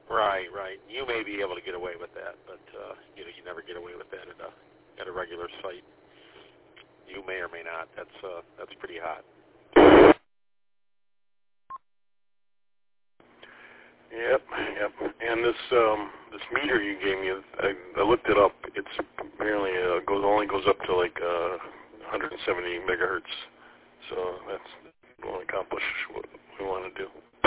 Right, right. You may be able to get away with that, but you know, you never get away with that at a regular site. You may or may not. That's pretty hot. Yep. And this meter you gave me, I looked it up. It's apparently only goes up to like 170 megahertz. So that won't accomplish what we want to do.